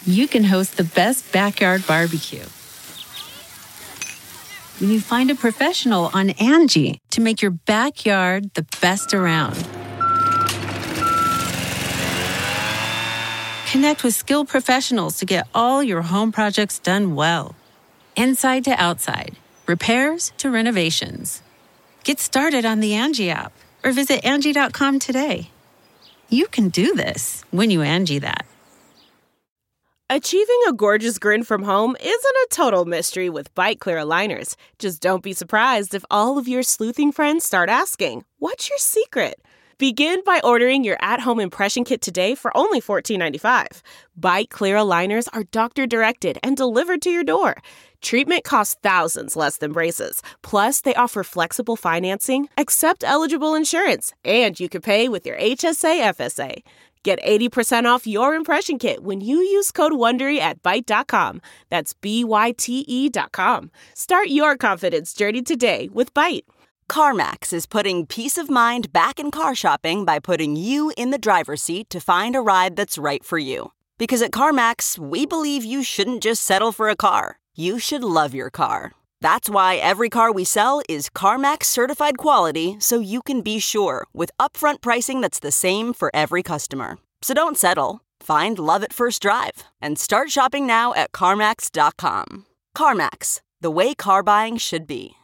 you can host the best backyard barbecue. When you find a professional on Angie to make your backyard the best around. Connect with skilled professionals to get all your home projects done well. Inside to outside, repairs to renovations. Get started on the Angie app or visit Angie.com today. You can do this when you Angie that. Achieving a gorgeous grin from home isn't a total mystery with Byte Clear aligners. Just don't be surprised if all of your sleuthing friends start asking, "What's your secret?" Begin by ordering your at-home impression kit today for only $14.95. Byte Clear aligners are doctor-directed and delivered to your door. Treatment costs thousands less than braces. Plus, they offer flexible financing, accept eligible insurance, and you can pay with your HSA FSA. Get 80% off your impression kit when you use code WONDERY at Byte.com. That's BYTE.com. Start your confidence journey today with Byte. CarMax is putting peace of mind back in car shopping by putting you in the driver's seat to find a ride that's right for you. Because at CarMax, we believe you shouldn't just settle for a car. You should love your car. That's why every car we sell is CarMax certified quality, so you can be sure with upfront pricing that's the same for every customer. So don't settle. Find love at first drive and start shopping now at CarMax.com. CarMax, the way car buying should be.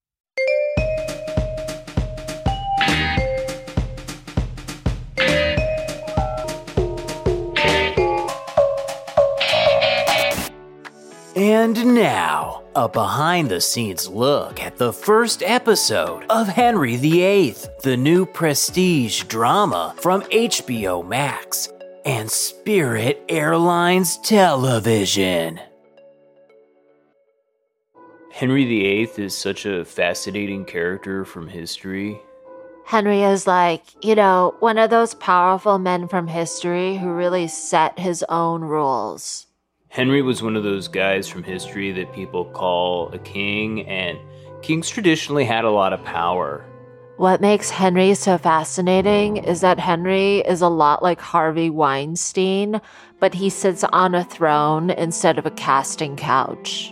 And now, a behind-the-scenes look at the first episode of Henry VIII, the new prestige drama from HBO Max and Spirit Airlines Television. Henry VIII is such a fascinating character from history. Henry is like, one of those powerful men from history who really set his own rules. Henry was one of those guys from history that people call a king, and kings traditionally had a lot of power. What makes Henry so fascinating is that Henry is a lot like Harvey Weinstein, but he sits on a throne instead of a casting couch.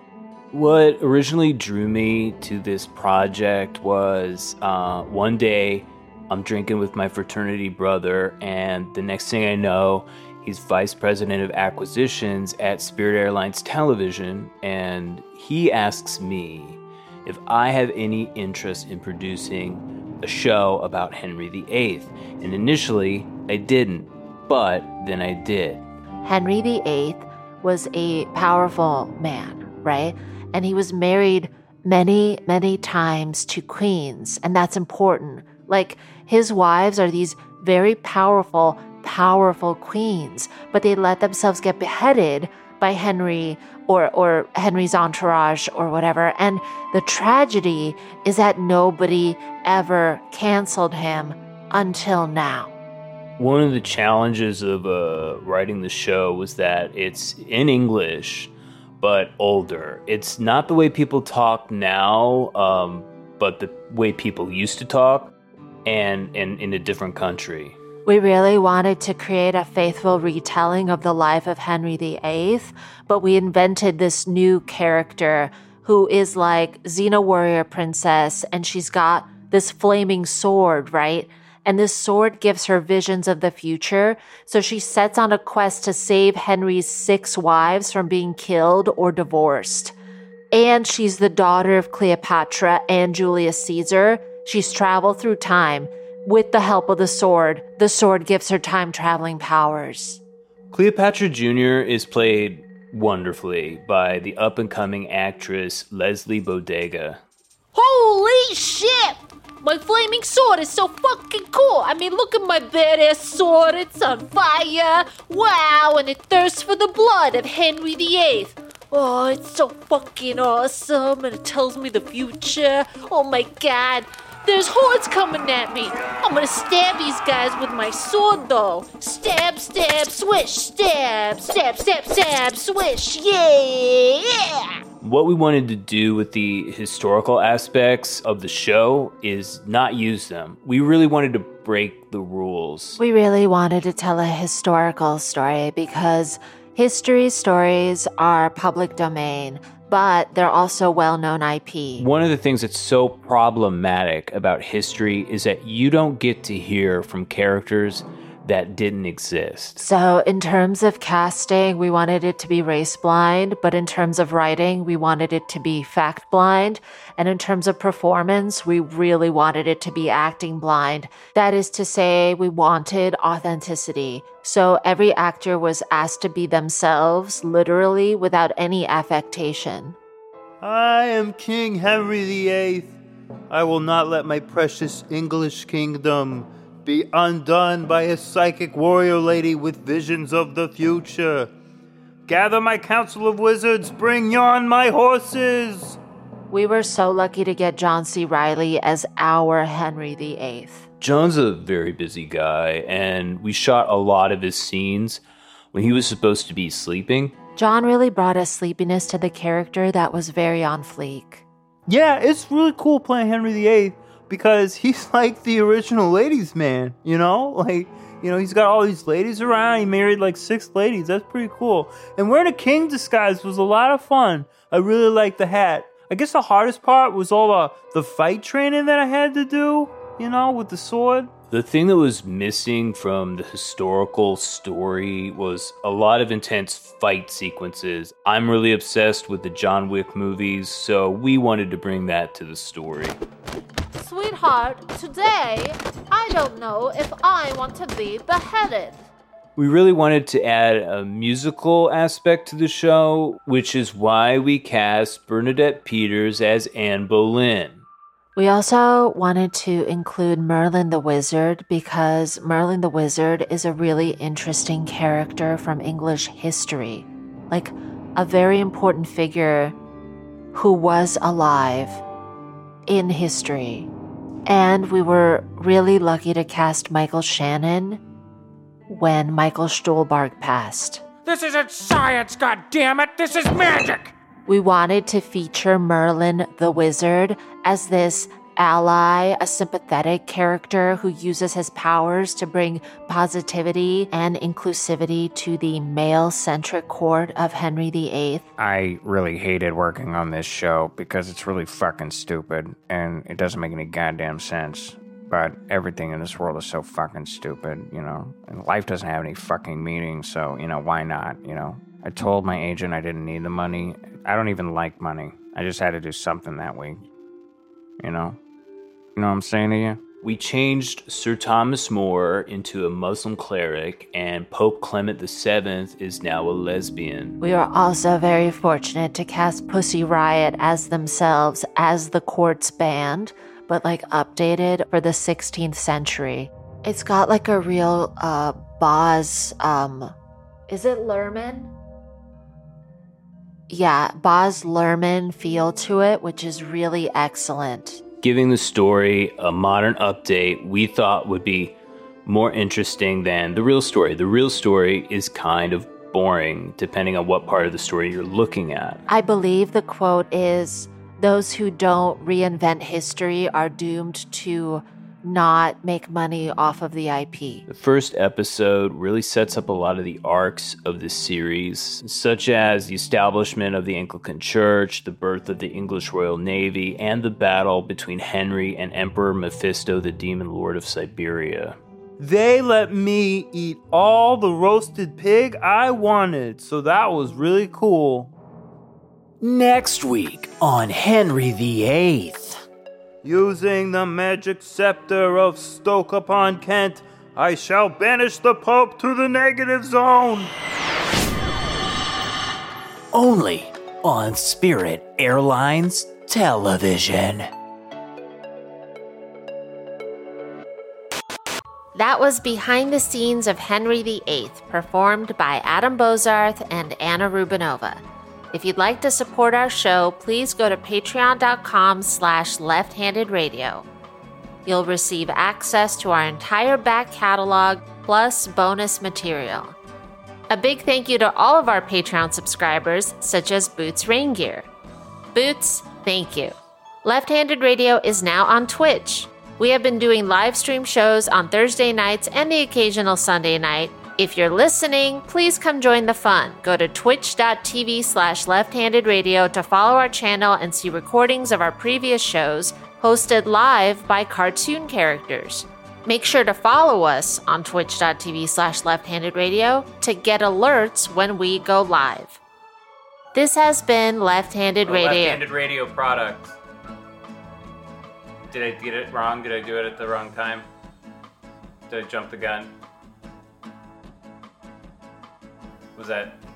What originally drew me to this project was one day I'm drinking with my fraternity brother, and the next thing I know, he's vice president of acquisitions at Spirit Airlines Television, and he asks me if I have any interest in producing a show about Henry VIII. And initially, I didn't, but then I did. Henry VIII was a powerful man, right? And he was married many, many times to queens, and that's important. Like, his wives are these very powerful queens, but they let themselves get beheaded by Henry or Henry's entourage or whatever. And the tragedy is that nobody ever canceled him until now. One of the challenges of writing the show was that it's in English, but older. It's not the way people talk now, but the way people used to talk, and in a different country. We really wanted to create a faithful retelling of the life of Henry VIII, but we invented this new character who is like Xena Warrior Princess, and she's got this flaming sword, right? And this sword gives her visions of the future, so she sets on a quest to save Henry's 6 wives from being killed or divorced. And she's the daughter of Cleopatra and Julius Caesar. She's traveled through time. With the help of the sword gives her time-traveling powers. Cleopatra Jr. is played wonderfully by the up-and-coming actress Leslie Bodega. Holy shit! My flaming sword is so fucking cool! I mean, look at my badass sword, it's on fire! Wow, and it thirsts for the blood of Henry VIII. Oh, it's so fucking awesome, and it tells me the future. Oh my god. There's hordes coming at me. I'm gonna stab these guys with my sword, though. Stab, stab, swish, stab, stab, stab, stab, swish, yeah! What we wanted to do with the historical aspects of the show is not use them. We really wanted to break the rules. We really wanted to tell a historical story because History stories are public domain, but they're also well-known IP. One of the things that's so problematic about history is that you don't get to hear from characters that didn't exist. So in terms of casting, we wanted it to be race blind, but in terms of writing, we wanted it to be fact blind. And in terms of performance, we really wanted it to be acting blind. That is to say, we wanted authenticity. So every actor was asked to be themselves, literally, without any affectation. I am King Henry VIII. I will not let my precious English kingdom be undone by a psychic warrior lady with visions of the future. Gather my council of wizards, bring yon my horses. We were so lucky to get John C. Reilly as our Henry VIII. John's a very busy guy, and we shot a lot of his scenes when he was supposed to be sleeping. John really brought a sleepiness to the character that was very on fleek. Yeah, it's really cool playing Henry VIII because he's like the original ladies' man, you know? Like, you know, he's got all these ladies around. He married like 6 ladies. That's pretty cool. And wearing a king disguise was a lot of fun. I really liked the hat. I guess the hardest part was all the fight training that I had to do, you know, with the sword. The thing that was missing from the historical story was a lot of intense fight sequences. I'm really obsessed with the John Wick movies, so we wanted to bring that to the story. Sweetheart, today, I don't know if I want to be beheaded. We really wanted to add a musical aspect to the show, which is why we cast Bernadette Peters as Anne Boleyn. We also wanted to include Merlin the Wizard because Merlin the Wizard is a really interesting character from English history. Like, a very important figure who was alive in history. And we were really lucky to cast Michael Shannon when Michael Stuhlbarg passed. This isn't science, goddammit! This is magic! We wanted to feature Merlin the Wizard as this ally, a sympathetic character who uses his powers to bring positivity and inclusivity to the male-centric court of Henry VIII. I really hated working on this show because it's really fucking stupid and it doesn't make any goddamn sense. But everything in this world is so fucking stupid, you know, and life doesn't have any fucking meaning, so, you know, why not, you know? I told my agent I didn't need the money. I don't even like money. I just had to do something that week. You know? You know what I'm saying to you? We changed Sir Thomas More into a Muslim cleric, and Pope Clement VII is now a lesbian. We are also very fortunate to cast Pussy Riot as themselves as the court's band, but like updated for the 16th century. It's got like a real Baz, is it Luhrmann? Yeah, Baz Luhrmann feel to it, which is really excellent. Giving the story a modern update we thought would be more interesting than the real story. The real story is kind of boring, depending on what part of the story you're looking at. I believe the quote is, "Those who don't reinvent history are doomed to not make money off of the IP." The first episode really sets up a lot of the arcs of this series, such as the establishment of the Anglican Church, the birth of the English Royal Navy, and the battle between Henry and Emperor Mephisto, the Demon Lord of Siberia. They let me eat all the roasted pig I wanted, so that was really cool. Next week on Henry VIII. Using the magic scepter of Stoke-upon-Kent, I shall banish the Pope to the negative zone. Only on Spirit Airlines Television. That was Behind the Scenes of Henry VIII, performed by Adam Bozarth and Anna Rubinova. If you'd like to support our show, please go to patreon.com/lefthandedradio. You'll receive access to our entire back catalog, plus bonus material. A big thank you to all of our Patreon subscribers, such as Boots Rain Gear. Boots, thank you. Left-Handed Radio is now on Twitch. We have been doing live stream shows on Thursday nights and the occasional Sunday night. If you're listening, please come join the fun. Go to twitch.tv/lefthandedradio to follow our channel and see recordings of our previous shows hosted live by cartoon characters. Make sure to follow us on twitch.tv/lefthandedradio to get alerts when we go live. This has been Left-Handed Radio. Left-Handed Radio product. Did I get it wrong? Did I do it at the wrong time? Did I jump the gun? Was that